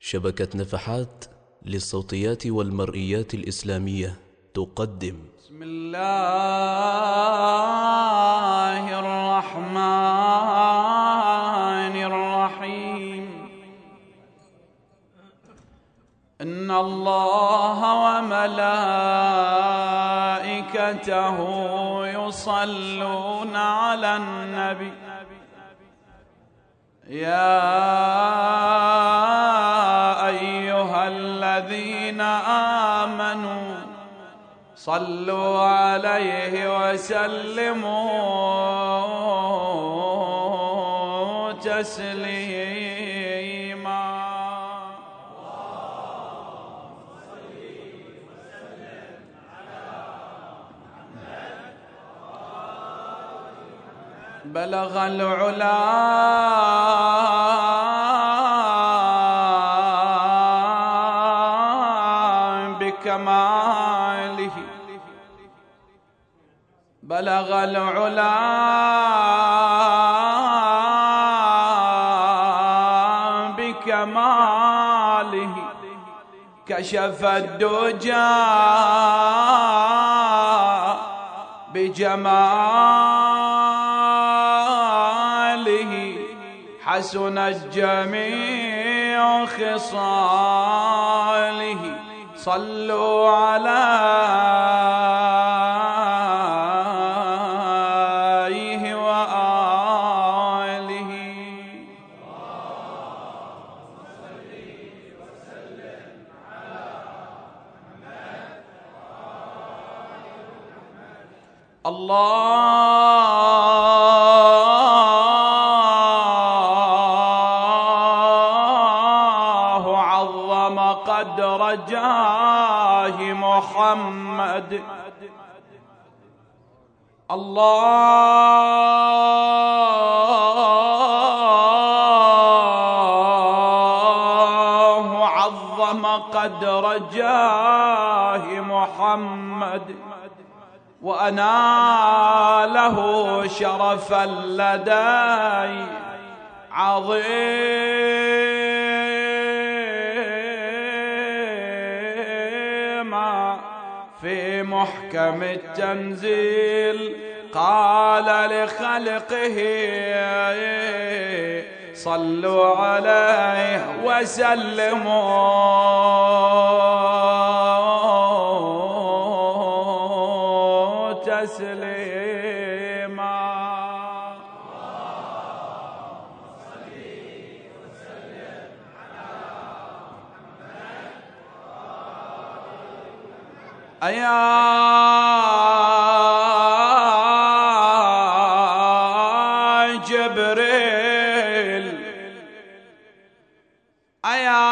شبكة نفحات للصوتيات والمرئيات الإسلامية تقدم. بسم الله الرحمن الرحيم. إن الله وملائكته يصلون على النبي يا أيها الذين آمنوا صلوا عليه وسلموا تسليما. بلغ العلا بكماله، بلغ العلا بكماله، كشف الدجى بجماله، حسنت جميع خصاله. صلوا عليه وآله. الله عظم قدر جاه محمد. الله عظم قدر جاه محمد، وأناله شرفا لدي عظيما. في محكم التنزيل قال لخلقه صلوا عليه وسلموا تسليما. أيا جبريل، أيا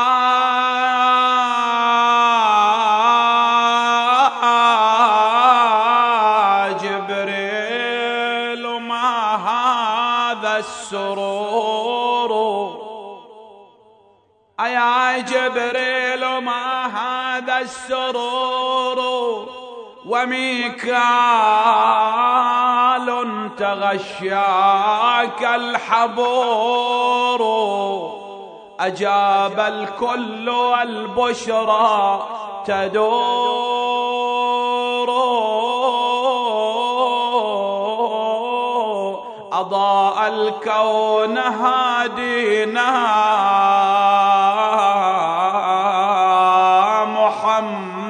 جبريل، ما هذا السرور؟ أيا جبريل ما هذا السرور؟ وميكال تغشاك الحبور، أجاب الكل والبشرى تدور، أضاء الكون هادينا محمد.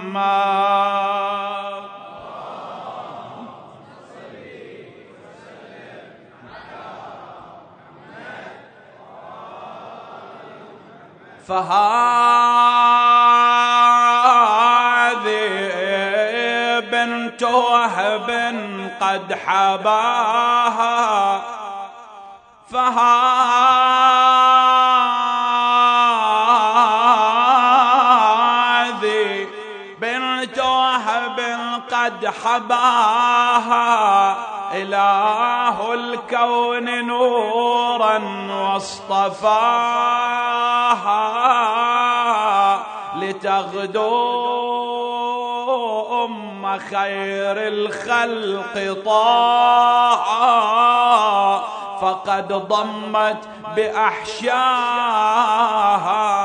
فهذه بنت وهب قد حباها، فهذه بنت وهب قد حباها، إله الكون نورا واصطفاها، لتغدو أم خير الخلق طه، فقد ضمت بأحشاها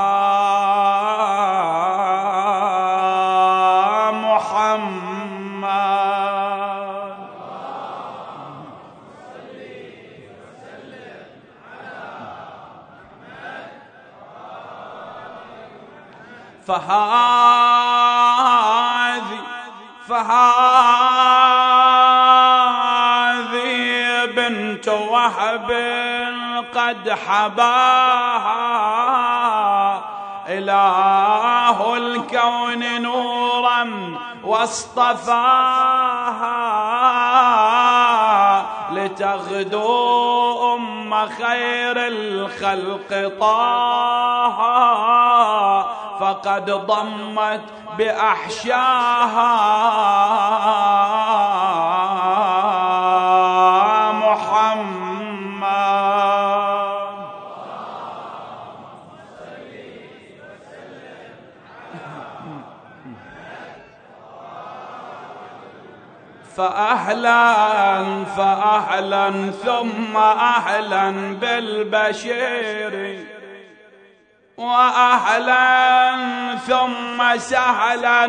فهذه بنت وهب قد حباها إله الكون نورا واصطفاها لتغدو أم خير الخلق طه، فقد ضمت بأحشاها محمد. فأهلا ثم أهلا بالبشير، وأهلا ثم سهلا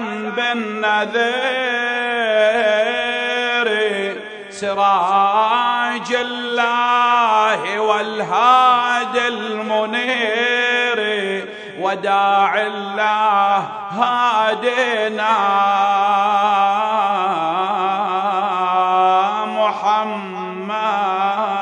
بالنذير، سراج الله والهادي المنير، وداعي الله هادينا محمد.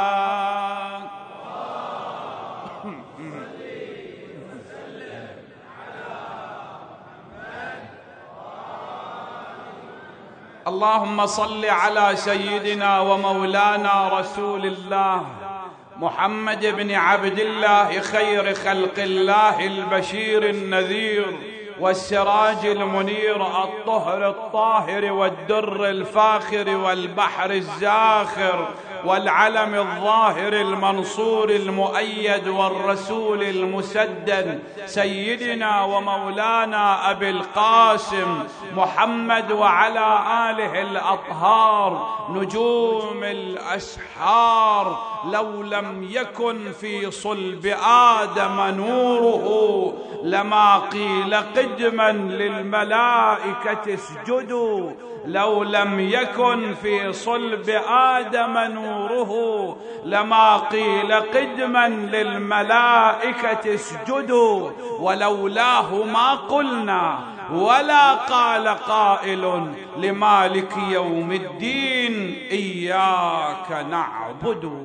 اللهم صل على سيدنا ومولانا رسول الله محمد بن عبد الله، خير خلق الله، البشير النذير والسراج المنير، الطهر الطاهر والدر الفاخر والبحر الزاخر والعلم الظاهر المنصور المؤيد والرسول المسدد، سيدنا ومولانا أبي القاسم محمد وعلى آله الأطهار نجوم الأسحار. لو لم يكن في صلب آدم نوره لما قيل قدما للملائكة اسجدوا، لو لم يكن في صلب آدم نوره لما قيل قدما للملائكة اسجدوا، ولولاه ما قلنا ولا قال قائل لمالك يوم الدين إياك نعبد.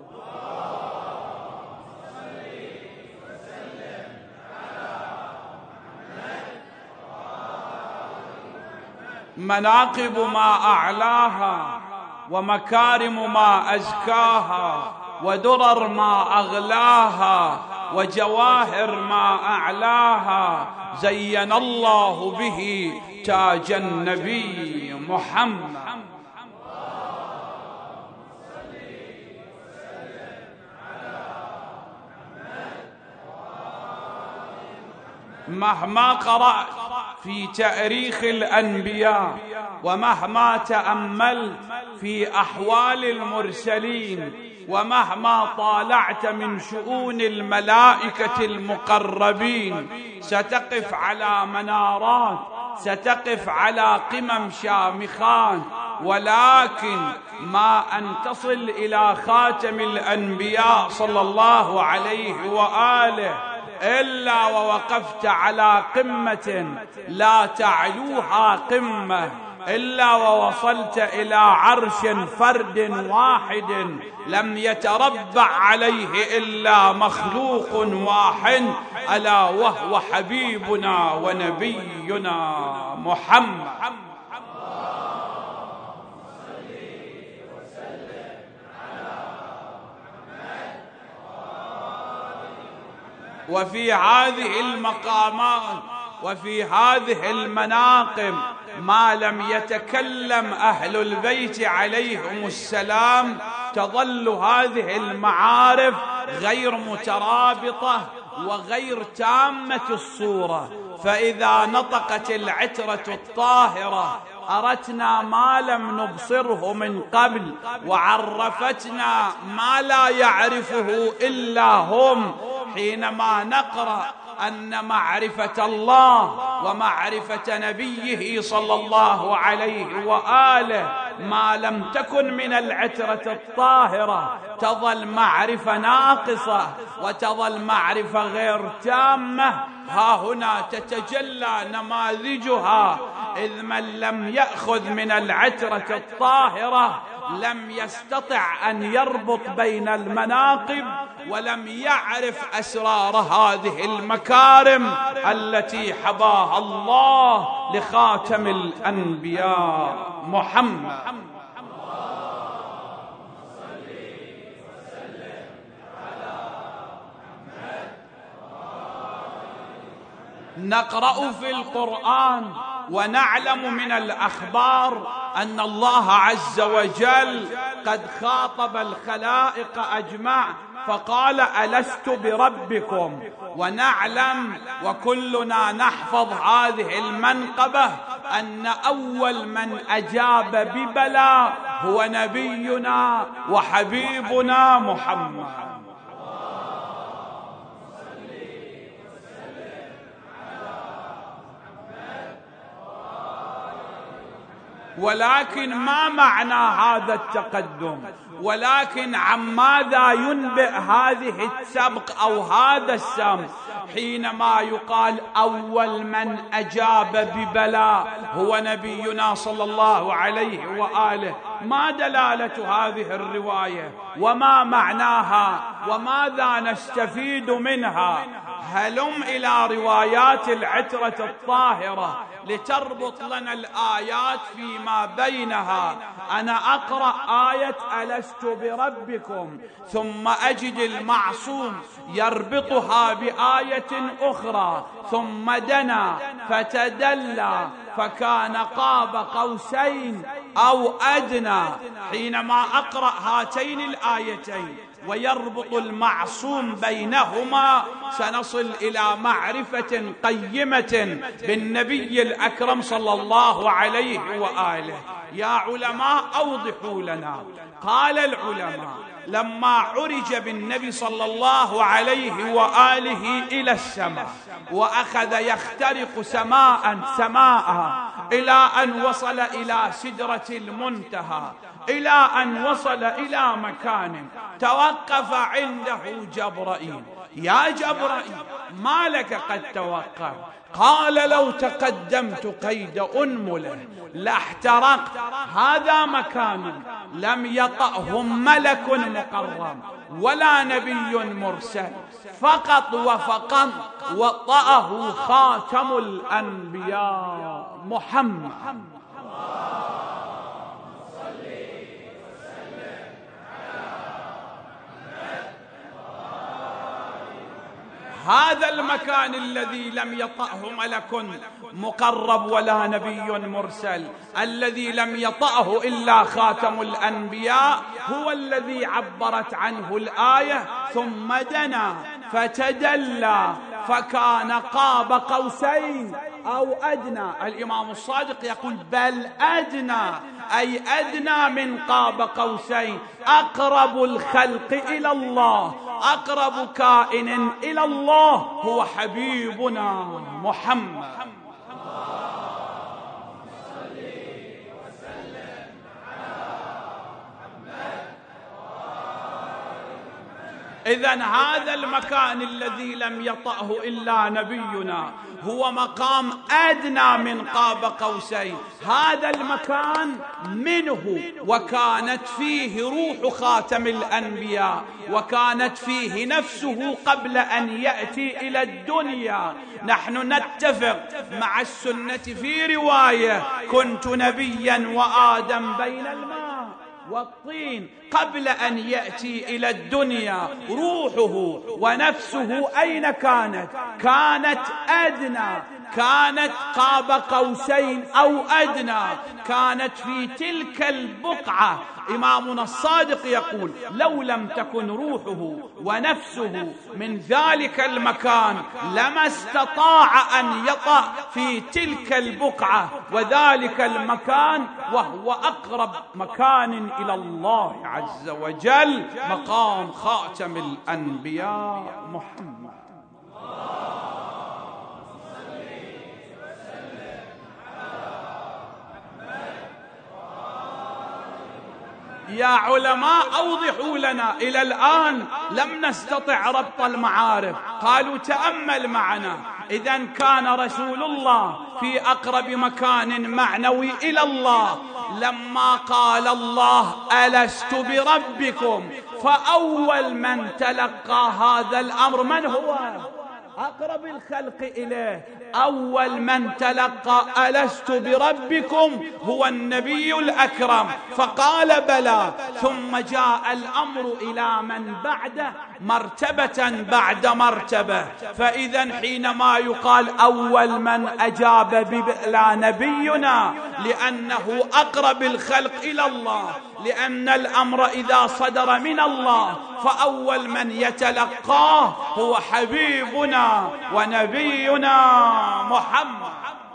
مناقب ما أعلاها، ومكارم ما أزكاها، ودرر ما أغلاها، وجواهر ما أعلاها، زين الله به تاج النبي محمد. مهما قرأت في تاريخ الأنبياء، ومهما تأملت في أحوال المرسلين، ومهما طالعت من شؤون الملائكة المقربين، ستقف على منارات، ستقف على قمم شامخات، ولكن ما أن تصل إلى خاتم الأنبياء صلى الله عليه وآله إلا ووقفت على قمة لا تعلوها قمة، إلا ووصلت إلى عرش فرد واحد لم يتربع عليه إلا مخلوق واحد، ألا وهو حبيبنا ونبينا محمد. وفي هذه المقامات وفي هذه المناقب ما لم يتكلم أهل البيت عليهم السلام تظل هذه المعارف غير مترابطة وغير تامة الصورة. فإذا نطقت العترة الطاهرة أرتنا ما لم نبصره من قبل، وعرفتنا ما لا يعرفه إلا هم، حينما نقرأ أن معرفة الله ومعرفة نبيه صلى الله عليه وآله ما لم تكن من العترة الطاهرة تظل معرفة ناقصة وتظل معرفة غير تامة. ها هنا تتجلى نماذجها، إذ من لم يأخذ من العترة الطاهرة لم يستطع أن يربط بين المناقب ولم يعرف أسرار هذه المكارم التي حباها الله لخاتم الأنبياء محمد. نقرأ في القرآن ونعلم من الأخبار أن الله عز وجل قد خاطب الخلائق أجمع فقال ألست بربكم، ونعلم وكلنا نحفظ هذه المنقبة أن أول من أجاب ببلى هو نبينا وحبيبنا محمد. ولكن ما معنى هذا التقدم؟ ولكن عن ماذا ينبئ هذه السبق أو هذا السمت حينما يقال أول من أجاب ببلى هو نبينا صلى الله عليه وآله؟ ما دلالة هذه الرواية وما معناها وماذا نستفيد منها؟ هلم إلى روايات العترة الطاهرة لتربط لنا الآيات فيما بينها. أنا أقرأ آية ألست بربكم ثم أجد المعصوم يربطها بآية أخرى، ثم دنا فتدلى فكان قاب قوسين أو أدنى. حينما أقرأ هاتين الآيتين ويربط المعصوم بينهما سنصل إلى معرفة قيمة بالنبي الأكرم صلى الله عليه وآله. يا علماء أوضحوا لنا. قال العلماء لما عرج بالنبي صلى الله عليه وآله إلى السماء وأخذ يخترق سماء إلى أن وصل إلى سدرة المنتهى، إلى أن وصل إلى مكان توقف عنده جبرائيل. يا جبرائيل ما لك قد توقف؟ قال لو تقدمت قيد أنملة لاحترقت. هذا مكان لم يطأه ملك مقرب ولا نبي مرسل، فقط وفقط وطأه خاتم الأنبياء محمد. هذا المكان الذي لم يطأه ملك مقرب ولا نبي مرسل، الذي لم يطأه إلا خاتم الأنبياء، هو الذي عبرت عنه الآية ثم دنا فتدلى فكان قاب قوسين أو أدنى. الإمام الصادق يقول بل أدنى، أي أدنى من قاب قوسين. أقرب الخلق إلى الله، أقرب كائن إلى الله هو حبيبنا محمد. إذن هذا المكان الذي لم يطأه إلا نبينا هو مقام أدنى من قاب قوسين. هذا المكان منه وكانت فيه روح خاتم الأنبياء، وكانت فيه نفسه قبل أن يأتي إلى الدنيا. نحن نتفق مع السنة في رواية كنت نبيا وآدم بين الماء والطين. قبل أن يأتي إلى الدنيا روحه ونفسه أين كانت؟ كانت أدنى، كانت قاب قوسين أو أدنى، كانت في تلك البقعة. إمامنا الصادق يقول لو لم تكن روحه ونفسه من ذلك المكان لما استطاع أن يطأ في تلك البقعة وذلك المكان، وهو أقرب مكان إلى الله عز وجل مقام خاتم الأنبياء محمد. يا علماء أوضحوا لنا، إلى الآن لم نستطع ربط المعارف. قالوا تأمل معنا، إذا كان رسول الله في أقرب مكان معنوي إلى الله لما قال الله ألست بربكم، فأول من تلقى هذا الأمر من هو؟ أقرب الخلق إليه. أول من تلقى ألست بربكم هو النبي الأكرم، فقال بلى. ثم جاء الأمر إلى من بعده مرتبة بعد مرتبة. فإذا حينما يقال أول من أجاب ببلى نبينا، لأنه أقرب الخلق إلى الله، لأن الأمر إذا صدر من الله فأول من يتلقاه هو حبيبنا ونبينا محمد.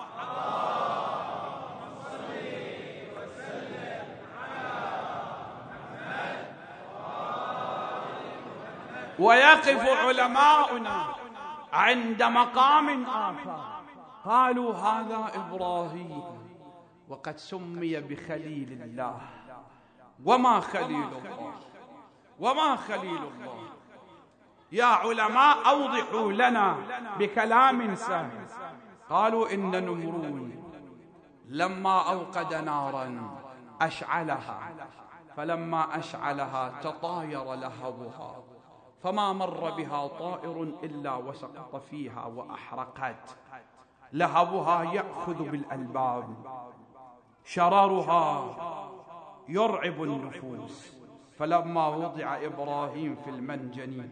ويقف علماؤنا عند مقام آخر، قالوا هذا إبراهيم وقد سمي بخليل الله. وما خليل الله؟ وما خليل الله؟ يا علماء أوضحوا لنا بكلام سهل. قالوا إن نمرود لما أوقد نارا أشعلها، فلما أشعلها تطاير لهبها، فما مر بها طائر إلا وسقط فيها وأحرقت. لهبها يأخذ بالألباب، شررها يرعب النفوس. فلما وضع إبراهيم في المنجنيق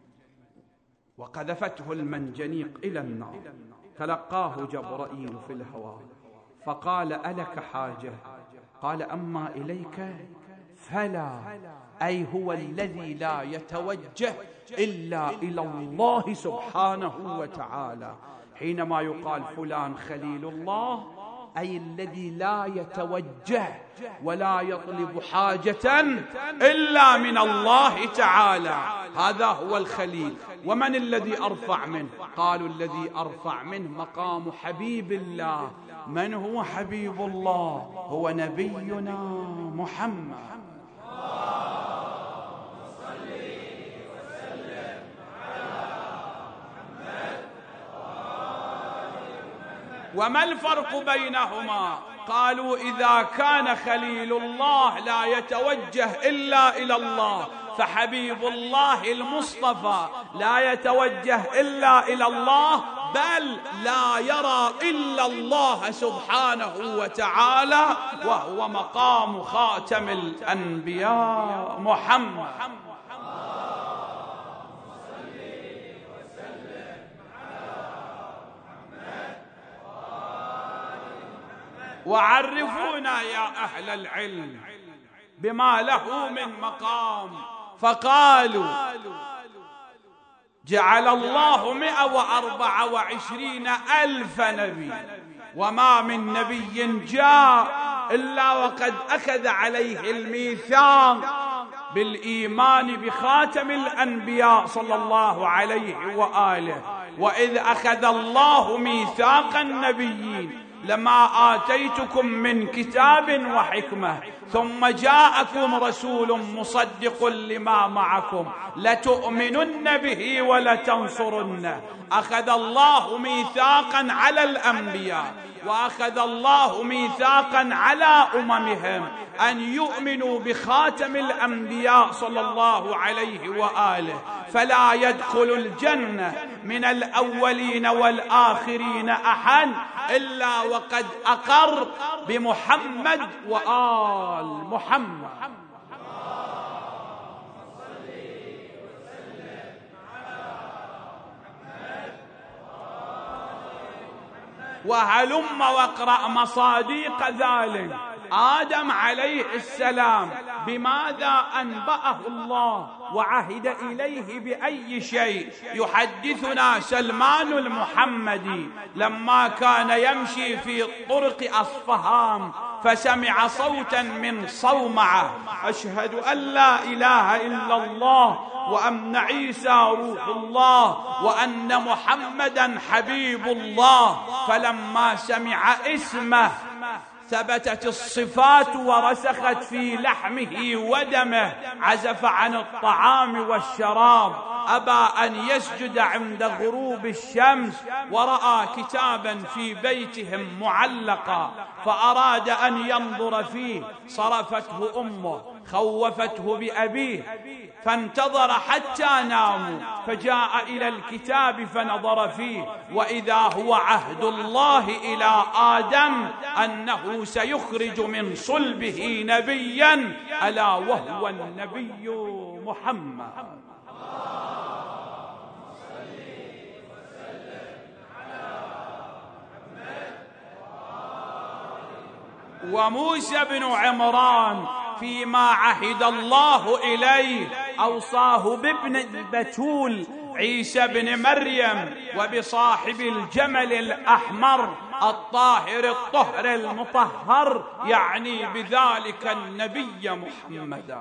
وقذفته المنجنيق إلى النار، تلقاه جبرائيل في الهواء فقال ألك حاجة؟ قال أما إليك فلا، أي هو الذي لا يتوجه إلا إلى الله سبحانه وتعالى. حينما يقال فلان خليل الله، أي الذي لا يتوجه ولا يطلب حاجة إلا من الله تعالى، هذا هو الخليل. ومن الذي أرفع منه؟ قالوا الذي أرفع منه مقام حبيب الله. من هو حبيب الله؟ هو نبينا محمد. وما الفرق بينهما؟ قالوا إذا كان خليل الله لا يتوجه إلا إلى الله، فحبيب الله المصطفى لا يتوجه إلا إلى الله، بل لا يرى إلا الله سبحانه وتعالى، وهو مقام خاتم الأنبياء محمد. وعرفونا يا أهل العلم بما له من مقام. فقالوا جعل الله 124,000 نبي، وما من نبي جاء إلا وقد أخذ عليه الميثاق بالإيمان بخاتم الأنبياء صلى الله عليه وآله. وإذ أخذ الله ميثاق النبيين لما آتيتكم من كتاب وحكمة ثم جاءكم رسول مصدق لما معكم لتؤمنن به ولتنصرنه. أخذ الله ميثاقا على الأنبياء، وأخذ الله ميثاقا على أممهم أن يؤمنوا بخاتم الأنبياء صلى الله عليه وآله، فلا يدخل الجنة من الأولين والآخرين أحد إلا وقد أقر بمحمد وآل محمد. وهلم واقرأ مصاديق ذلك. آدم عليه السلام بماذا أنبأه الله وعهد إليه بأي شيء؟ يحدثنا سلمان المحمدي لما كان يمشي في طرق أصفهان فسمع صوتا من صومعة: أشهد أن لا إله إلا الله وأن عيسى روح الله وأن محمدا حبيب الله. فلما سمع اسمه ثبتت الصفات ورسخت في لحمه ودمه، عزف عن الطعام والشراب، أبى أن يسجد عند غروب الشمس، ورأى كتابا في بيتهم معلقا فأراد أن ينظر فيه، صرفته أمه خوفته بأبيه، فانتظر حتى ناموا، فجاء إلى الكتاب فنظر فيه، وإذا هو عهد الله إلى آدم أنه سيخرج من صلبه نبيا، ألا وهو النبي محمد. وموسى بن عمران فيما عهد الله إليه أوصاه بابن البتول عيسى بن مريم وبصاحب الجمل الأحمر الطاهر الطهر المطهر، يعني بذلك النبي محمدا.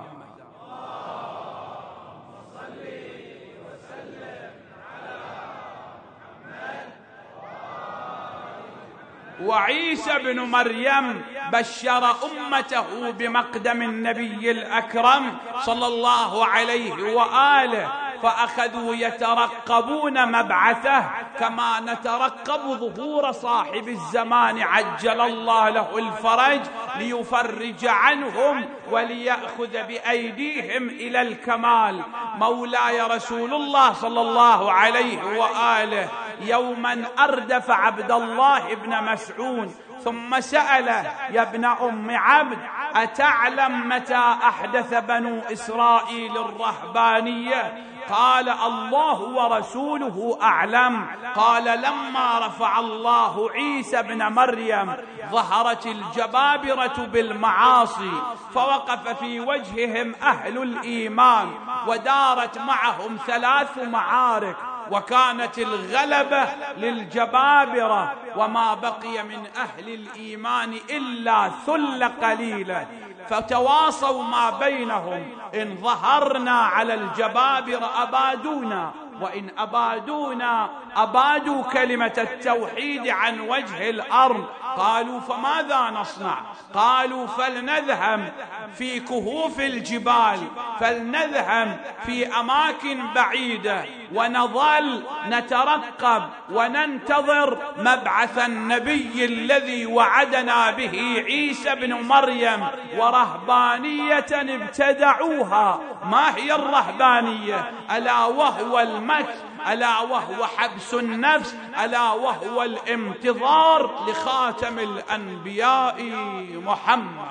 وعيسى بن مريم بشر أمته بمقدم النبي الأكرم صلى الله عليه وآله، فأخذوا يترقبون مبعثه كما نترقب ظهور صاحب الزمان عجل الله له الفرج، ليفرج عنهم وليأخذ بأيديهم إلى الكمال. مولاي رسول الله صلى الله عليه وآله يوما أردف عبد الله بن مسعود ثم سأله: يا ابن أم عبد، أتعلم متى أحدث بنو إسرائيل الرهبانية؟ قال: الله ورسوله أعلم. قال: لما رفع الله عيسى بن مريم ظهرت الجبابرة بالمعاصي، فوقف في وجههم أهل الإيمان، ودارت معهم 3 معارك، وكانت الغلبة للجبابرة، وما بقي من أهل الإيمان إلا ثلة قليلة، فتواصوا ما بينهم: إن ظهرنا على الجبابرة أبادونا، وإن أبادونا أبادوا كلمة التوحيد عن وجه الأرض. قالوا: فماذا نصنع؟ قالوا: فلنذهب في كهوف الجبال، فلنذهب في أماكن بعيدة، ونظل نترقب وننتظر مبعث النبي الذي وعدنا به عيسى بن مريم، ورهبانية ابتدعوها. ما هي الرهبانية؟ ألا وهو المكث، ألا وهو حبس النفس، ألا وهو الانتظار لخاتم الأنبياء محمد.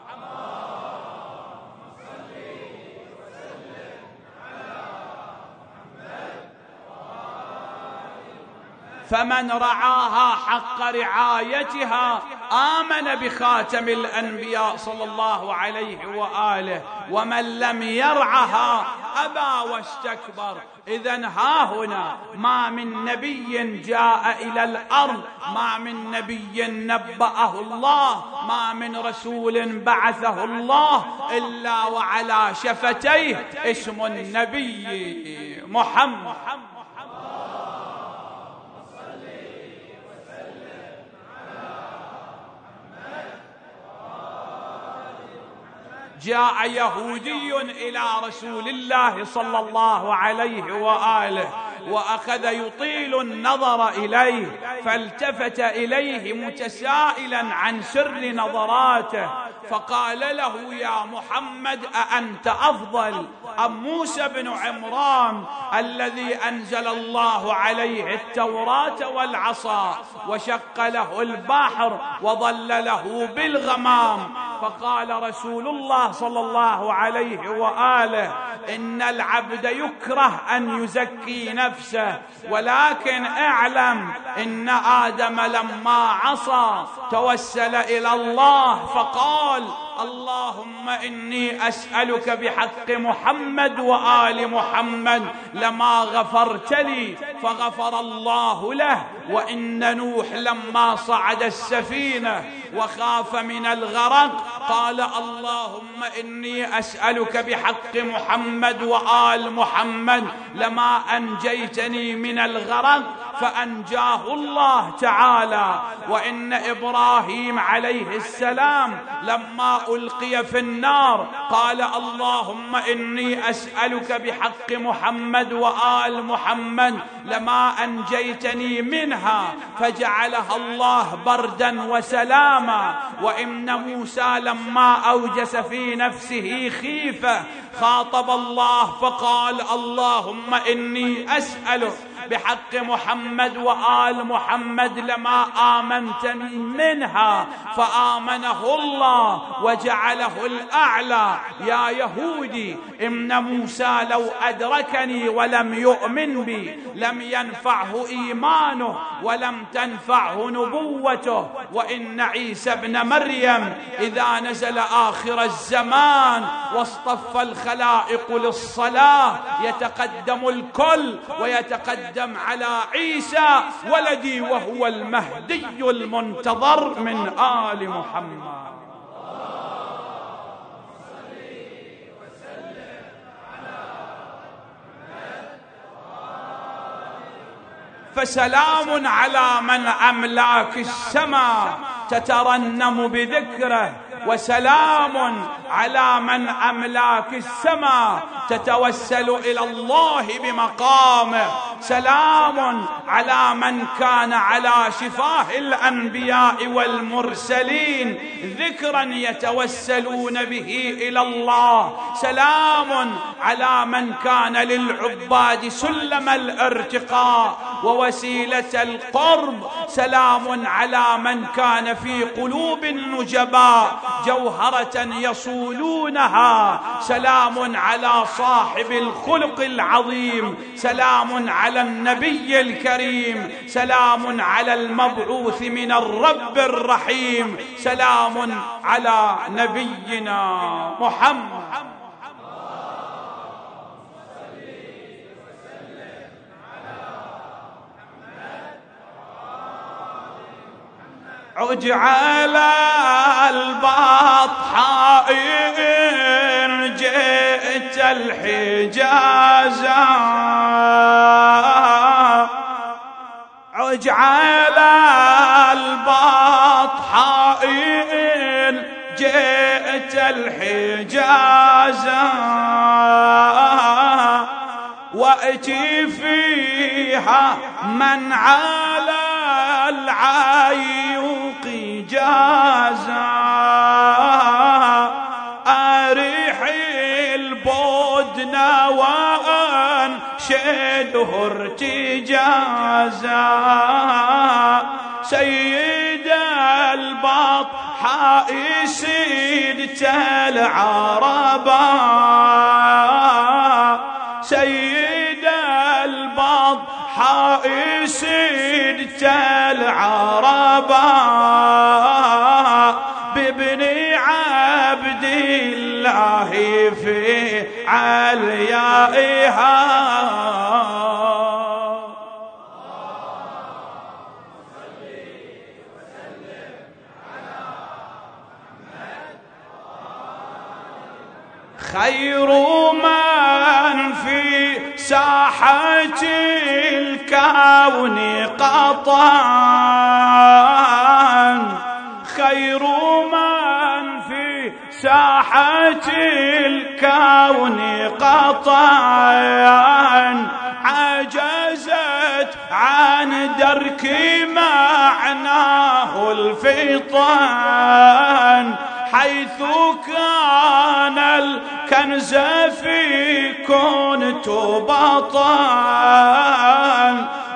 فمن رعاها حق رعايتها آمن بخاتم الأنبياء صلى الله عليه وآله، ومن لم يرعها أبى واستكبر. إذن هاهنا ما من نبي جاء إلى الأرض، ما من نبي نبأه الله، ما من رسول بعثه الله، إلا وعلى شفتيه اسم النبي محمد. جاء يهودي إلى رسول الله صلى الله عليه وآله، وأخذ يطيل النظر إليه، فالتفت إليه متسائلا عن سر نظراته، فقال له: يا محمد، أأنت أفضل أم موسى بن عمران الذي أنزل الله عليه التوراة والعصا، وشق له البحر وظلله بالغمام؟ فقال رسول الله صلى الله عليه وآله: إن العبد يكره أن يزكي نفسه، ولكن اعلم إن آدم لما عصى توسل إلى الله فقال: اللهم إني أسألك بحق محمد وآل محمد لما غفرت لي، فغفر الله له. وإن نوح لما صعد السفينة وخاف من الغرق قال: اللهم إني أسألك بحق محمد وآل محمد لما أنجيتني من الغرق، فأنجاه الله تعالى. وإن إبراهيم عليه السلام لما ألقي في النار قال اللهم إني أسألك بحق محمد وآل محمد لما أنجيتني منها، فجعلها الله بردا وسلاما. وإن موسى لما أوجس في نفسه خيفة خاطب الله فقال اللهم إني أسألك بحق محمد وآل محمد لما آمنتني منها، فآمنه الله وجعله الأعلى. يا يهودي إن موسى لو أدركني ولم يؤمن بي لم ينفعه إيمانه ولم تنفعه نبوته. وإن عيسى ابن مريم إذا نزل آخر الزمان واصطف الخلائق للصلاة يتقدم الكل ويتقدم على عيسى ولدي وهو المهدي المنتظر من آل محمد. فسلام على من أملاك السماء تترنم بذكره، وسلام على من أملاك السماء تتوسل إلى الله بمقامه، سلام على من كان على شفاه الأنبياء والمرسلين ذكرا يتوسلون به إلى الله، سلام على من كان للعباد سلم الارتقاء ووسيلة القرب، سلام على من كان في قلوب النجباء جوهرة يصولونها، سلام على صاحب الخلق العظيم، سلام على النبي الكريم، سلام على المبعوث من الرب الرحيم، سلام على نبينا محمد. عج على البطحاء إن جئت الحجاز، عج على البطحاء إن جئت الحجاز، وأتي فيها من على العيوق جازا، أريح البدن وأنشده ارتجازا، سيد البطحاء سيدة العربا، سيد البطحاء سيدة العربا، بابن عبد الله في عليائها. خير من في ساحة الكون قطعا، خير من في ساحة الكون قطعا، عجزت عن درك معناه الفطان، حيث كان الكنز في كنت بطان،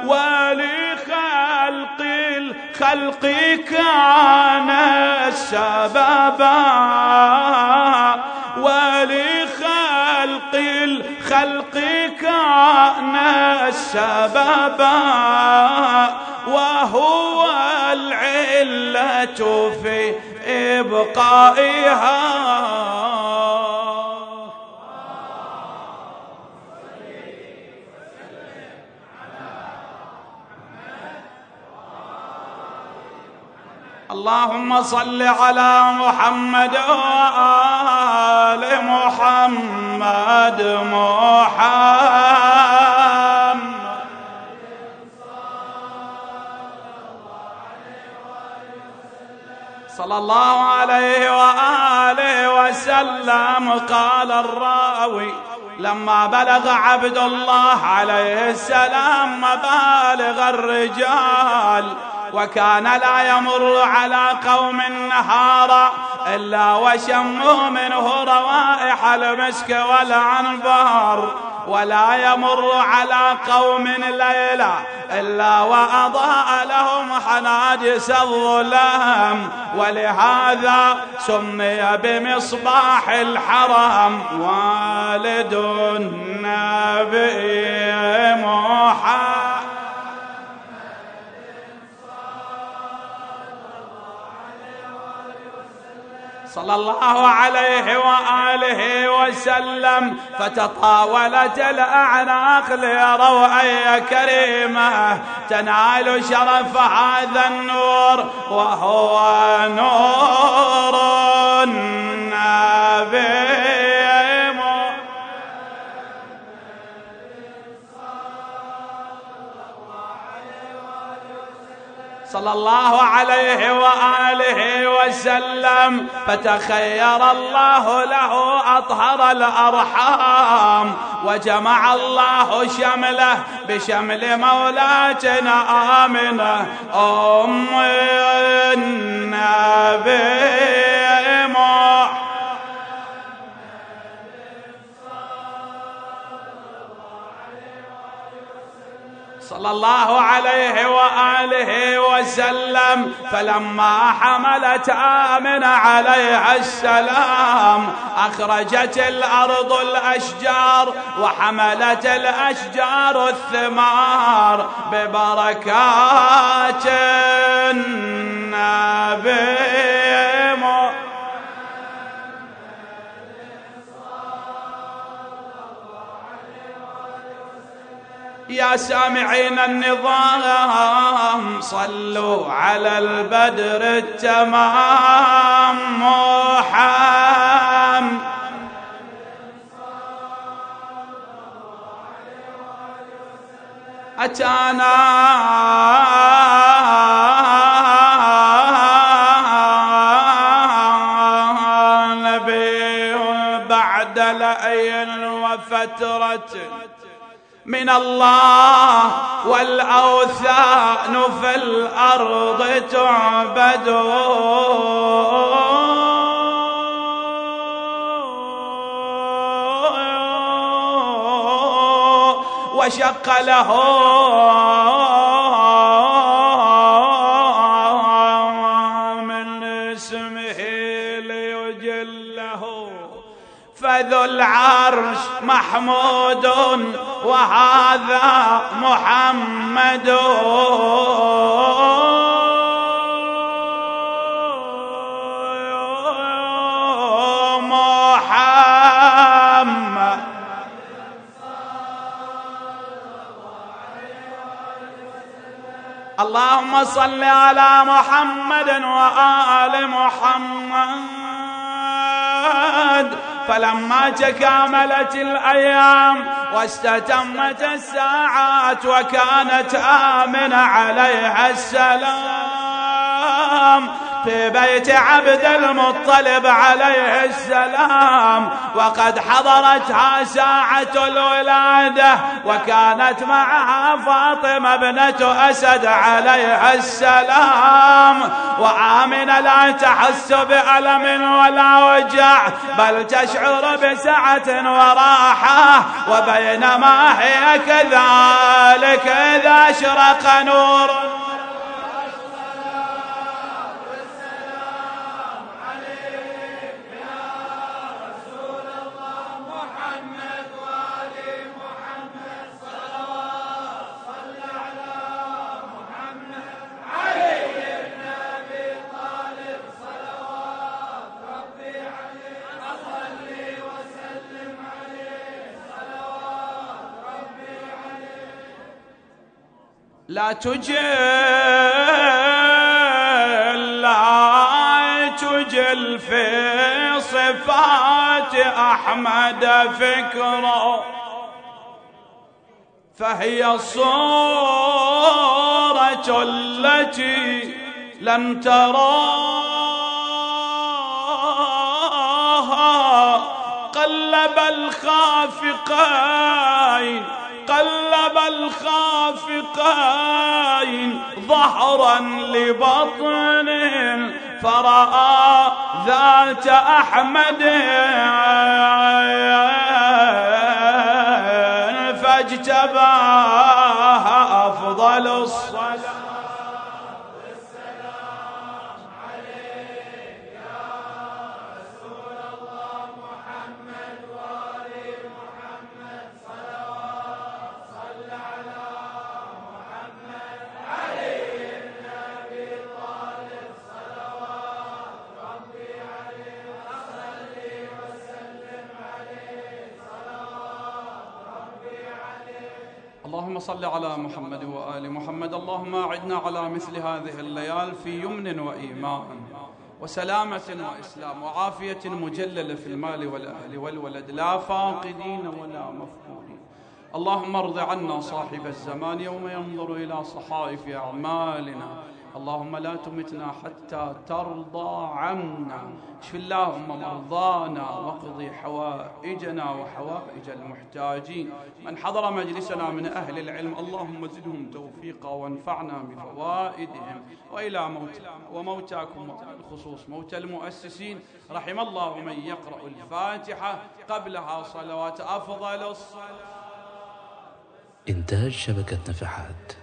ولخلق الخلق كان السببا، ولخلق الخلق كان السببا، وهو العلة في إبقائها. اللهم صل على محمد وآل محمد. محمد صلى الله عليه وآله وسلم. قال الراوي: لما بلغ عبد الله عليه السلام مبالغ الرجال، وكان لا يمر على قوم نهارا إلا وشموا منه روائح المسك والعنبر، ولا يمر على قوم ليلا إلا وأضاء لهم حناجس الظلام، ولهذا سمي بمصباح الحرم والد النبي محمد صلى الله عليه وآله وسلم. فتطاولت الأعناق ليروا أي كريمة تنال شرف هذا النور، وهو نور النبي صلى الله عليه وآله وسلم. فتخير الله له أطهر الأرحام، وجمع الله شمله بشمل مولاتنا آمنة أم النبي صلى الله عليه وآله وسلم. فلما حملت آمنة عليها السلام أخرجت الأرض الأشجار، وحملت الأشجار الثمار ببركات النبي. يا سامعين النظام صلوا على البدر التمام محمد أتانا نبي بعد لأي وفترة من الله، والأوثان في الأرض تعبد، وشق له من اسمه ليجله، فذو العرش محمود وهذا محمد محمد. اللهم صل على محمد وآل محمد. فلما تكاملت الأيام واستتمت الساعات وكانت آمنة عليها السلام في بيت عبد المطلب عليه السلام، وقد حضرتها ساعة الولادة، وكانت معها فاطمة بنت أسد عليها السلام، وآمنة لا تحس بألم ولا وجع بل تشعر بسعة وراحة. وبينما هي كذلك إذا أشرق نور لا تجل في صفات أحمد فكره، فهي الصورة التي لم ترى قلب الخافقين، قلب الخافقين ظهرا لبطن، فرأى ذات أحمد فاجتباها أفضل الصلاة والسلام عليك يا رسول الله محمد وآل محمد صلوات صل على محمد علي بن أبي طالب صلوات ربي عليه صلي وسلم عليه صلوات ربي عليه. اللهم صل على محمد وآل محمد. اللهم أعدنا على مثل هذه الليال في يمن وإيمان وسلامة وإسلام وعافية مجللة في المال والأهل والولد، لا فاقدين ولا مفقودين. اللهم ارض عنا صاحب الزمان يوم ينظر إلى صحائف أعمالنا. اللهم لا تمتنا حتى ترضى عنا. اشف اللهم مرضانا واقض حوائجنا وحوائج المحتاجين. من حضر مجلسنا من أهل العلم اللهم زدهم توفيقا وانفعنا بفوائدهم. وإلى موتنا وموتاكم بالخصوص موتى المؤسسين، رحم الله من يقرأ الفاتحة قبلها صلوات أفضل الصلاة. إنتاج شبكة نفحات.